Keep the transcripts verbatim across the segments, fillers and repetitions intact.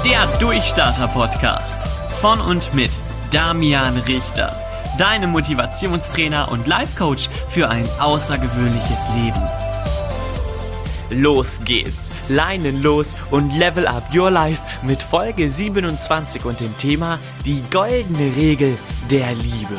Der Durchstarter-Podcast von und mit Damian Richter, deinem Motivationstrainer und Life-Coach für ein außergewöhnliches Leben. Los geht's, Leinen los und level up your life mit Folge siebenundzwanzig und dem Thema die goldene Regel der Liebe.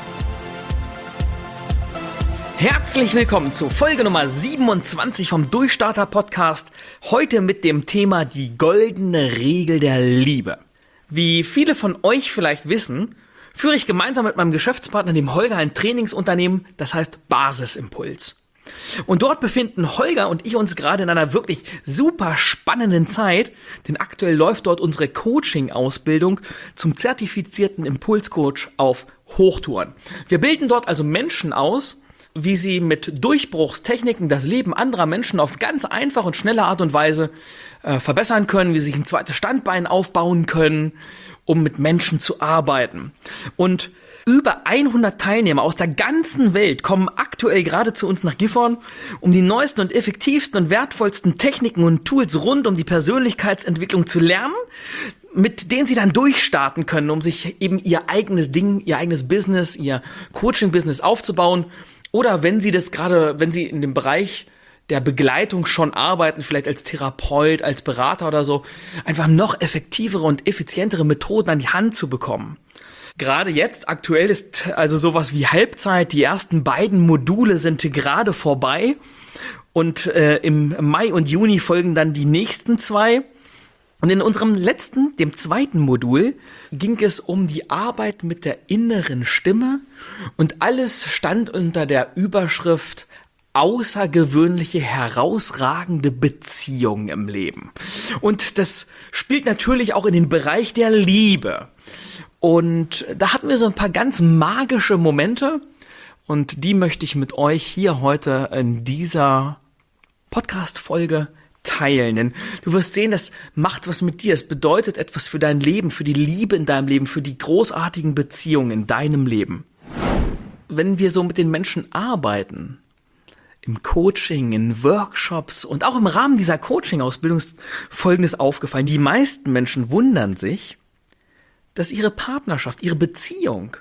Herzlich willkommen zu Folge Nummer siebenundzwanzig vom Durchstarter-Podcast. Heute mit dem Thema die goldene Regel der Liebe. Wie viele von euch vielleicht wissen, führe ich gemeinsam mit meinem Geschäftspartner, dem Holger, ein Trainingsunternehmen, das heißt Basisimpuls. Und dort befinden Holger und ich uns gerade in einer wirklich super spannenden Zeit, denn aktuell läuft dort unsere Coaching-Ausbildung zum zertifizierten Impulscoach auf Hochtouren. Wir bilden dort also Menschen aus, wie sie mit Durchbruchstechniken das Leben anderer Menschen auf ganz einfache und schnelle Art und Weise äh, verbessern können, wie sie sich ein zweites Standbein aufbauen können, um mit Menschen zu arbeiten. Und über hundert Teilnehmer aus der ganzen Welt kommen aktuell gerade zu uns nach Gifhorn, um die neuesten und effektivsten und wertvollsten Techniken und Tools rund um die Persönlichkeitsentwicklung zu lernen, mit denen sie dann durchstarten können, um sich eben ihr eigenes Ding, ihr eigenes Business, ihr Coaching-Business aufzubauen. Oder wenn sie das gerade, wenn sie in dem Bereich der Begleitung schon arbeiten, vielleicht als Therapeut, als Berater oder so, einfach noch effektivere und effizientere Methoden an die Hand zu bekommen. Gerade jetzt, aktuell ist also sowas wie Halbzeit, die ersten beiden Module sind gerade vorbei und äh, im Mai und Juni folgen dann die nächsten zwei. Und in unserem letzten, dem zweiten Modul, ging es um die Arbeit mit der inneren Stimme und alles stand unter der Überschrift außergewöhnliche, herausragende Beziehungen im Leben. Und das spielt natürlich auch in den Bereich der Liebe. Und da hatten wir so ein paar ganz magische Momente und die möchte ich mit euch hier heute in dieser Podcast-Folge teilen, denn du wirst sehen, das macht was mit dir. Es bedeutet etwas für dein Leben, für die Liebe in deinem Leben, für die großartigen Beziehungen in deinem Leben. Wenn wir so mit den Menschen arbeiten, im Coaching, in Workshops und auch im Rahmen dieser Coaching-Ausbildung ist Folgendes aufgefallen. Die meisten Menschen wundern sich, dass ihre Partnerschaft, ihre Beziehung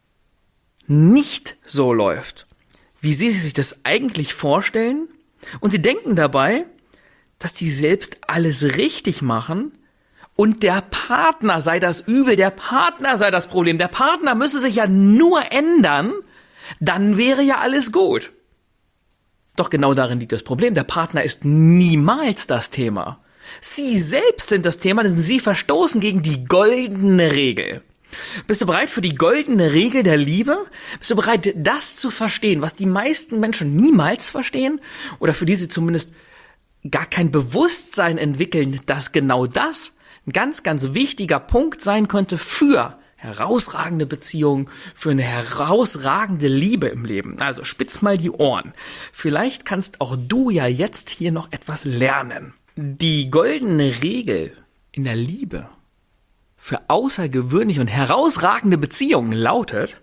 nicht so läuft, wie sie sich das eigentlich vorstellen, und sie denken dabei, dass die selbst alles richtig machen und der Partner sei das Übel, der Partner sei das Problem. Der Partner müsse sich ja nur ändern, dann wäre ja alles gut. Doch genau darin liegt das Problem. Der Partner ist niemals das Thema. Sie selbst sind das Thema, denn sie verstoßen gegen die goldene Regel. Bist du bereit für die goldene Regel der Liebe? Bist du bereit, das zu verstehen, was die meisten Menschen niemals verstehen? Oder für die sie zumindest gar kein Bewusstsein entwickeln, dass genau das ein ganz, ganz wichtiger Punkt sein könnte für herausragende Beziehungen, für eine herausragende Liebe im Leben. Also spitz mal die Ohren. Vielleicht kannst auch du ja jetzt hier noch etwas lernen. Die goldene Regel in der Liebe für außergewöhnliche und herausragende Beziehungen lautet: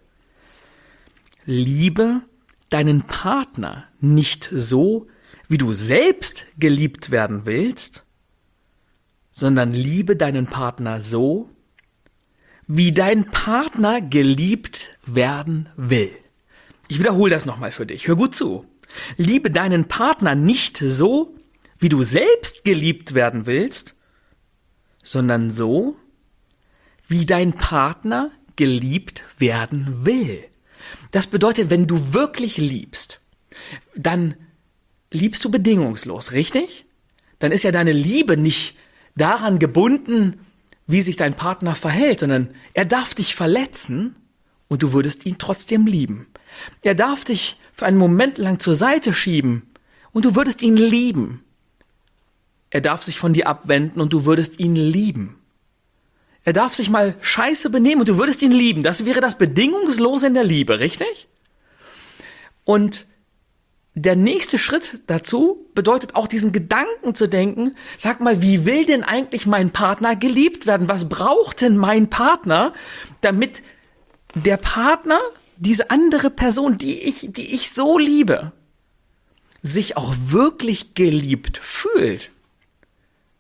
Liebe deinen Partner nicht so, wie du selbst geliebt werden willst, sondern liebe deinen Partner so, wie dein Partner geliebt werden will. Ich wiederhole das nochmal für dich. Hör gut zu. Liebe deinen Partner nicht so, wie du selbst geliebt werden willst, sondern so, wie dein Partner geliebt werden will. Das bedeutet, wenn du wirklich liebst, dann liebst du bedingungslos, richtig? Dann ist ja deine Liebe nicht daran gebunden, wie sich dein Partner verhält, sondern er darf dich verletzen und du würdest ihn trotzdem lieben. Er darf dich für einen Moment lang zur Seite schieben und du würdest ihn lieben. Er darf sich von dir abwenden und du würdest ihn lieben. Er darf sich mal scheiße benehmen und du würdest ihn lieben. Das wäre das Bedingungslose in der Liebe, richtig? Und der nächste Schritt dazu bedeutet auch, diesen Gedanken zu denken: Sag mal, wie will denn eigentlich mein Partner geliebt werden? Was braucht denn mein Partner, damit der Partner, diese andere Person, die ich, die ich so liebe, sich auch wirklich geliebt fühlt?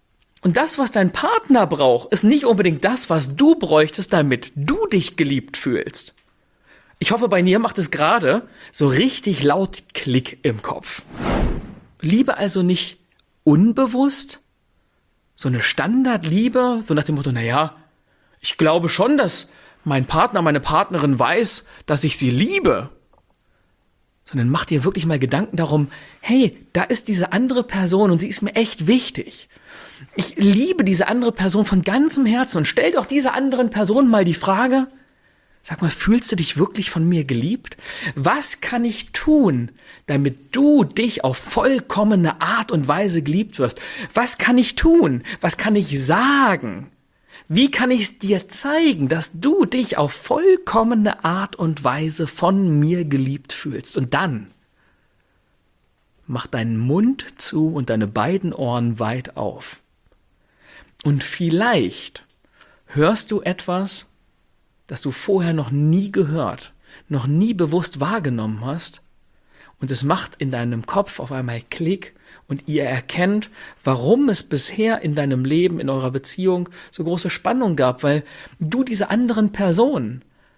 Und das, was dein Partner braucht, ist nicht unbedingt das, was du bräuchtest, damit du dich geliebt fühlst. Ich hoffe, bei mir macht es gerade so richtig laut Klick im Kopf. Liebe also nicht unbewusst, so eine Standardliebe, so nach dem Motto, naja, ich glaube schon, dass mein Partner, meine Partnerin weiß, dass ich sie liebe. Sondern mach dir wirklich mal Gedanken darum, hey, da ist diese andere Person und sie ist mir echt wichtig. Ich liebe diese andere Person von ganzem Herzen und stell doch dieser anderen Person mal die Frage, sag mal, fühlst du dich wirklich von mir geliebt? Was kann ich tun, damit du dich auf vollkommene Art und Weise geliebt wirst? Was kann ich tun? Was kann ich sagen? Wie kann ich es dir zeigen, dass du dich auf vollkommene Art und Weise von mir geliebt fühlst? Und dann mach deinen Mund zu und deine beiden Ohren weit auf. Und vielleicht hörst du etwas, das du vorher noch nie gehört, noch nie bewusst wahrgenommen hast. Und es macht in deinem Kopf auf einmal Klick und ihr erkennt, warum es bisher in deinem Leben, in eurer Beziehung so große Spannung gab, weil du diese anderen Personen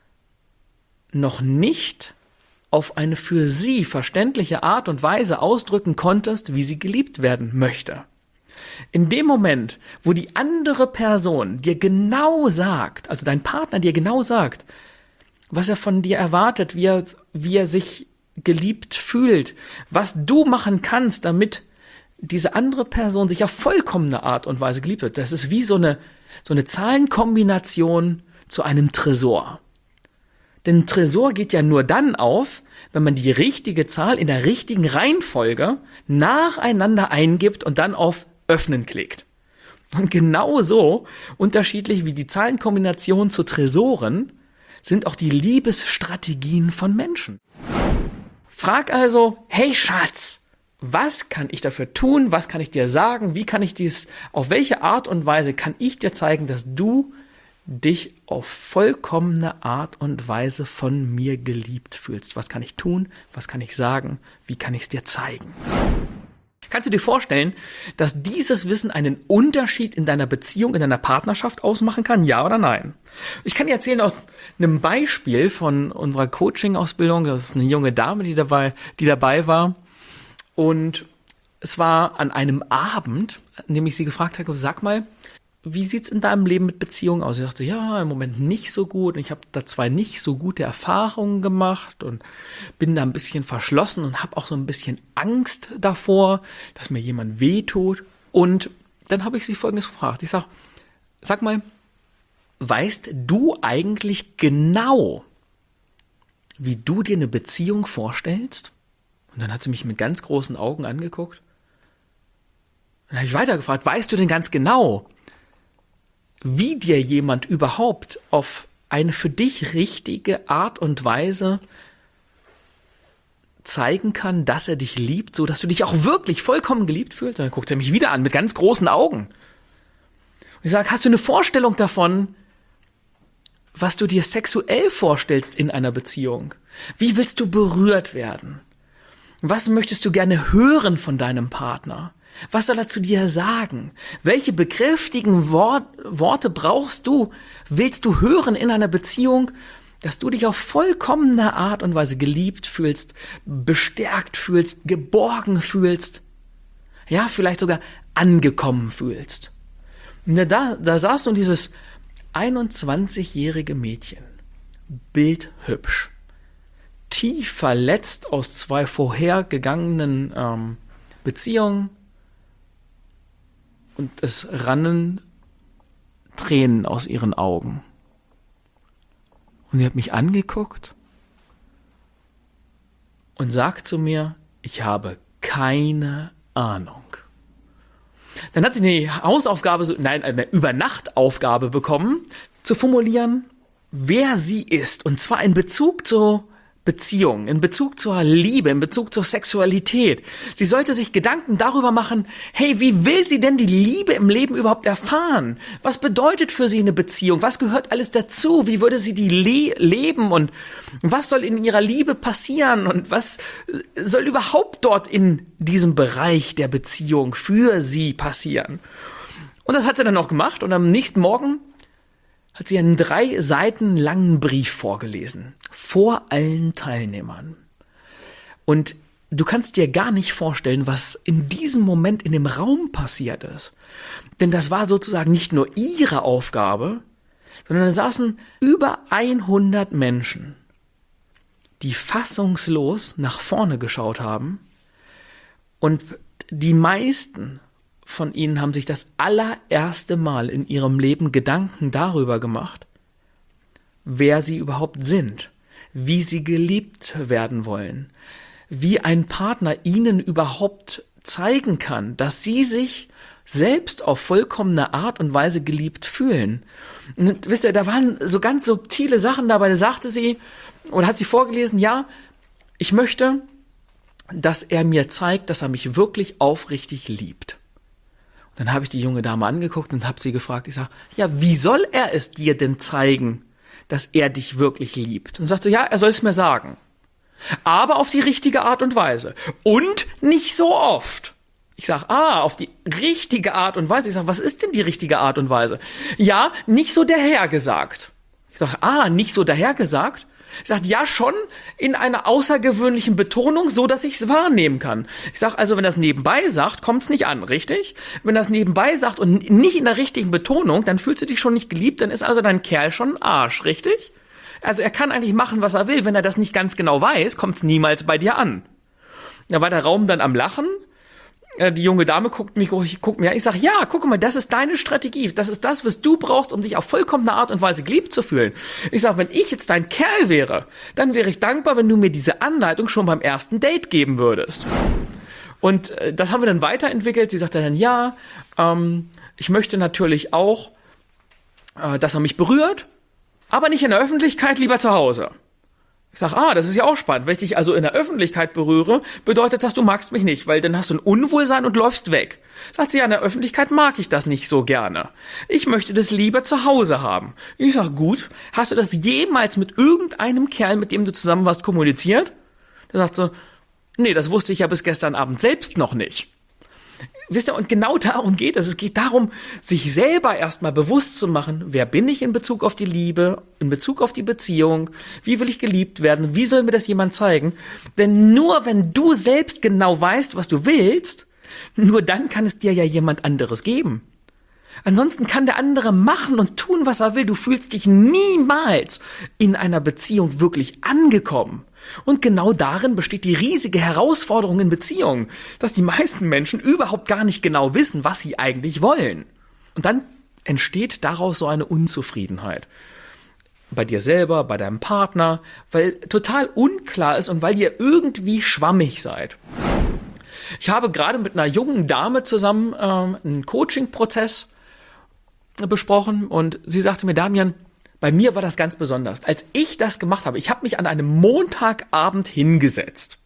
noch nicht auf eine für sie verständliche Art und Weise ausdrücken konntest, wie sie geliebt werden möchte. In dem Moment, wo die andere Person dir genau sagt, also dein Partner dir genau sagt, was er von dir erwartet, wie er, wie er sich geliebt fühlt, was du machen kannst, damit diese andere Person sich auf vollkommene Art und Weise geliebt wird. Das ist wie so eine, so eine Zahlenkombination zu einem Tresor. Denn ein Tresor geht ja nur dann auf, wenn man die richtige Zahl in der richtigen Reihenfolge nacheinander eingibt und dann auf Öffnen klickt. Und genauso unterschiedlich wie die Zahlenkombination zu Tresoren sind auch die Liebesstrategien von Menschen. Frag also, hey Schatz, was kann ich dafür tun? Was kann ich dir sagen? Wie kann ich dies, auf welche Art und Weise kann ich dir zeigen, dass du dich auf vollkommene Art und Weise von mir geliebt fühlst? Was kann ich tun? Was kann ich sagen? Wie kann ich es dir zeigen? Kannst du dir vorstellen, dass dieses Wissen einen Unterschied in deiner Beziehung, in deiner Partnerschaft ausmachen kann? Ja oder nein? Ich kann dir erzählen aus einem Beispiel von unserer Coaching-Ausbildung. Das ist eine junge Dame, die dabei, die dabei war. Und es war an einem Abend, an dem ich sie gefragt habe, sag mal, wie sieht's in deinem Leben mit Beziehungen aus? Sie sagte, ja, im Moment nicht so gut. Und ich habe da zwei nicht so gute Erfahrungen gemacht und bin da ein bisschen verschlossen und habe auch so ein bisschen Angst davor, dass mir jemand wehtut. Und dann habe ich sie Folgendes gefragt. Ich sag, sag mal, weißt du eigentlich genau, wie du dir eine Beziehung vorstellst? Und dann hat sie mich mit ganz großen Augen angeguckt. Dann habe ich weitergefragt, weißt du denn ganz genau, wie dir jemand überhaupt auf eine für dich richtige Art und Weise zeigen kann, dass er dich liebt, so dass du dich auch wirklich vollkommen geliebt fühlst? Und dann guckt er mich wieder an mit ganz großen Augen. Und ich sage, hast du eine Vorstellung davon, was du dir sexuell vorstellst in einer Beziehung? Wie willst du berührt werden? Was möchtest du gerne hören von deinem Partner? Was soll er zu dir sagen? Welche bekräftigen Wort, Worte brauchst du, willst du hören in einer Beziehung, dass du dich auf vollkommene Art und Weise geliebt fühlst, bestärkt fühlst, geborgen fühlst, ja, vielleicht sogar angekommen fühlst. Und da, da saß nun dieses einundzwanzigjährige Mädchen, bildhübsch, tief verletzt aus zwei vorhergegangenen ähm, Beziehungen, und es rannen Tränen aus ihren Augen. Und sie hat mich angeguckt und sagt zu mir, ich habe keine Ahnung. Dann hat sie eine Hausaufgabe, nein, eine Übernachtaufgabe bekommen, zu formulieren, wer sie ist. Und zwar in Bezug zur Beziehung, in Bezug zur Liebe, in Bezug zur Sexualität. Sie sollte sich Gedanken darüber machen, hey, wie will sie denn die Liebe im Leben überhaupt erfahren? Was bedeutet für sie eine Beziehung? Was gehört alles dazu? Wie würde sie die le- leben? Und was soll in ihrer Liebe passieren? Und was soll überhaupt dort in diesem Bereich der Beziehung für sie passieren? Und das hat sie dann auch gemacht und am nächsten Morgen hat sie einen drei Seiten langen Brief vorgelesen. Vor allen Teilnehmern. Und du kannst dir gar nicht vorstellen, was in diesem Moment in dem Raum passiert ist. Denn das war sozusagen nicht nur ihre Aufgabe, sondern da saßen über hundert Menschen, die fassungslos nach vorne geschaut haben. Und die meisten von ihnen haben sich das allererste Mal in ihrem Leben Gedanken darüber gemacht, wer sie überhaupt sind, wie sie geliebt werden wollen, wie ein Partner ihnen überhaupt zeigen kann, dass sie sich selbst auf vollkommene Art und Weise geliebt fühlen. Und wisst ihr, da waren so ganz subtile Sachen dabei, da sagte sie, oder hat sie vorgelesen, ja, ich möchte, dass er mir zeigt, dass er mich wirklich aufrichtig liebt. Und dann habe ich die junge Dame angeguckt und habe sie gefragt, ich sage, ja, wie soll er es dir denn zeigen, dass er dich wirklich liebt? Und sagt sie, ja, er soll es mir sagen. Aber auf die richtige Art und Weise. Und nicht so oft. Ich sage, ah, auf die richtige Art und Weise. Ich sage, was ist denn die richtige Art und Weise? Ja, nicht so dahergesagt. Ich sage, ah, nicht so dahergesagt? Ich sage, ja, schon in einer außergewöhnlichen Betonung, so dass ich es wahrnehmen kann. Ich sage, also wenn das nebenbei sagt, kommt es nicht an, richtig? Wenn das nebenbei sagt und nicht in der richtigen Betonung, dann fühlst du dich schon nicht geliebt, dann ist also dein Kerl schon ein Arsch, richtig? Also er kann eigentlich machen, was er will. Wenn er das nicht ganz genau weiß, kommt es niemals bei dir an. Da war der Raum dann am Lachen. Die junge Dame guckt mich, guckt mir an. Ich sage, ja, guck mal, das ist deine Strategie. Das ist das, was du brauchst, um dich auf vollkommene Art und Weise geliebt zu fühlen. Ich sage, wenn ich jetzt dein Kerl wäre, dann wäre ich dankbar, wenn du mir diese Anleitung schon beim ersten Date geben würdest. Und äh, das haben wir dann weiterentwickelt. Sie sagte dann, ja, ähm, ich möchte natürlich auch, äh, dass er mich berührt, aber nicht in der Öffentlichkeit, lieber zu Hause. Ich sage, ah, das ist ja auch spannend. Wenn ich dich also in der Öffentlichkeit berühre, bedeutet das, du magst mich nicht, weil dann hast du ein Unwohlsein und läufst weg. Sagt sie, ja, in der Öffentlichkeit mag ich das nicht so gerne. Ich möchte das lieber zu Hause haben. Ich sage, gut, hast du das jemals mit irgendeinem Kerl, mit dem du zusammen warst, kommuniziert? Da sagt sie, nee, das wusste ich ja bis gestern Abend selbst noch nicht. Wisst ihr, und genau darum geht es. Es geht darum, sich selber erstmal bewusst zu machen, wer bin ich in Bezug auf die Liebe, in Bezug auf die Beziehung, wie will ich geliebt werden, wie soll mir das jemand zeigen? Denn nur wenn du selbst genau weißt, was du willst, nur dann kann es dir ja jemand anderes geben. Ansonsten kann der andere machen und tun, was er will. Du fühlst dich niemals in einer Beziehung wirklich angekommen. Und genau darin besteht die riesige Herausforderung in Beziehungen, dass die meisten Menschen überhaupt gar nicht genau wissen, was sie eigentlich wollen. Und dann entsteht daraus so eine Unzufriedenheit. Bei dir selber, bei deinem Partner, weil total unklar ist und weil ihr irgendwie schwammig seid. Ich habe gerade mit einer jungen Dame zusammen ähm, einen Coaching-Prozess besprochen und sie sagte mir, Damian, bei mir war das ganz besonders. Als ich das gemacht habe, ich habe mich an einem Montagabend hingesetzt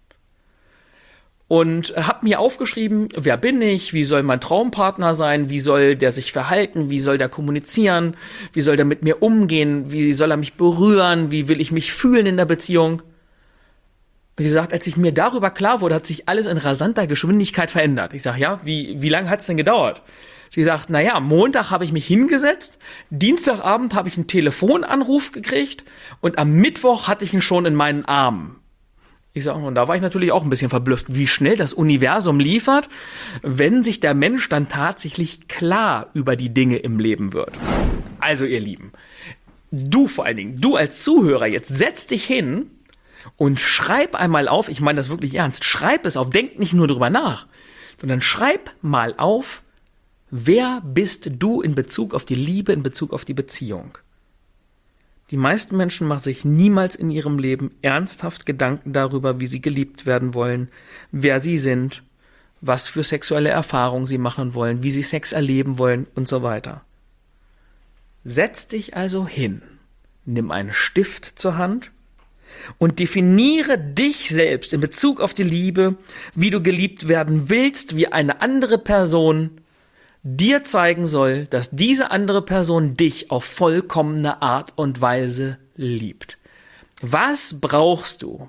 und habe mir aufgeschrieben, wer bin ich, wie soll mein Traumpartner sein, wie soll der sich verhalten, wie soll der kommunizieren, wie soll der mit mir umgehen, wie soll er mich berühren, wie will ich mich fühlen in der Beziehung. Und sie sagt, als ich mir darüber klar wurde, hat sich alles in rasanter Geschwindigkeit verändert. Ich sage, ja, wie, wie lange hat es denn gedauert? Sie sagt, naja, Montag habe ich mich hingesetzt, Dienstagabend habe ich einen Telefonanruf gekriegt und am Mittwoch hatte ich ihn schon in meinen Armen. Ich sage, und da war ich natürlich auch ein bisschen verblüfft, wie schnell das Universum liefert, wenn sich der Mensch dann tatsächlich klar über die Dinge im Leben wird. Also ihr Lieben, du vor allen Dingen, du als Zuhörer, jetzt setz dich hin und schreib einmal auf, ich meine das wirklich ernst, schreib es auf, denk nicht nur drüber nach, sondern schreib mal auf, wer bist du in Bezug auf die Liebe, in Bezug auf die Beziehung? Die meisten Menschen machen sich niemals in ihrem Leben ernsthaft Gedanken darüber, wie sie geliebt werden wollen, wer sie sind, was für sexuelle Erfahrungen sie machen wollen, wie sie Sex erleben wollen und so weiter. Setz dich also hin, nimm einen Stift zur Hand und definiere dich selbst in Bezug auf die Liebe, wie du geliebt werden willst, wie eine andere Person dir zeigen soll, dass diese andere Person dich auf vollkommene Art und Weise liebt. Was brauchst du?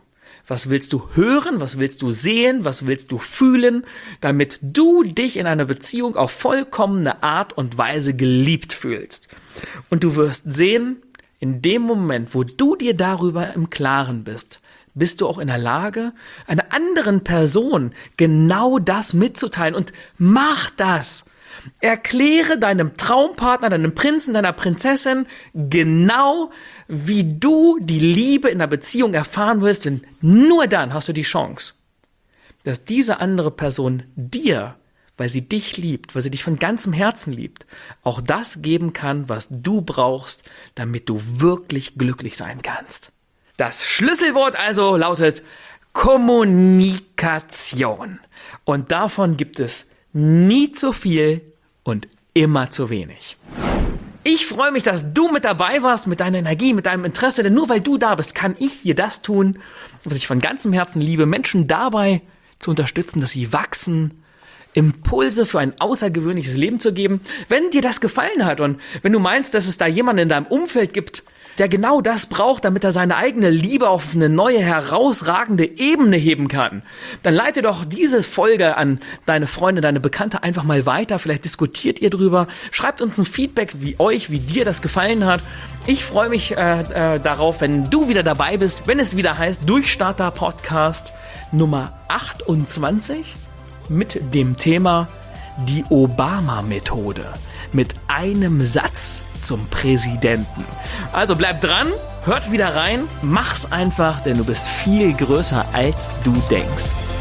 Was willst du hören? Was willst du sehen? Was willst du fühlen, damit du dich in einer Beziehung auf vollkommene Art und Weise geliebt fühlst? Und du wirst sehen, in dem Moment, wo du dir darüber im Klaren bist, bist du auch in der Lage, einer anderen Person genau das mitzuteilen. Und mach das! Erkläre deinem Traumpartner, deinem Prinzen, deiner Prinzessin genau, wie du die Liebe in der Beziehung erfahren wirst, denn nur dann hast du die Chance, dass diese andere Person dir, weil sie dich liebt, weil sie dich von ganzem Herzen liebt, auch das geben kann, was du brauchst, damit du wirklich glücklich sein kannst. Das Schlüsselwort also lautet Kommunikation. Und davon gibt es nie zu viel und immer zu wenig. Ich freue mich, dass du mit dabei warst, mit deiner Energie, mit deinem Interesse, denn nur weil du da bist, kann ich hier das tun, was ich von ganzem Herzen liebe, Menschen dabei zu unterstützen, dass sie wachsen, Impulse für ein außergewöhnliches Leben zu geben. Wenn dir das gefallen hat und wenn du meinst, dass es da jemanden in deinem Umfeld gibt, der genau das braucht, damit er seine eigene Liebe auf eine neue, herausragende Ebene heben kann, dann leite doch diese Folge an deine Freunde, deine Bekannte einfach mal weiter. Vielleicht diskutiert ihr drüber. Schreibt uns ein Feedback, wie euch, wie dir das gefallen hat. Ich freue mich äh, äh, darauf, wenn du wieder dabei bist, wenn es wieder heißt Durchstarter Podcast Nummer achtundzwanzig mit dem Thema die Obama-Methode. Mit einem Satz zum Präsidenten. Also bleib dran, hört wieder rein, mach's einfach, denn du bist viel größer, als du denkst.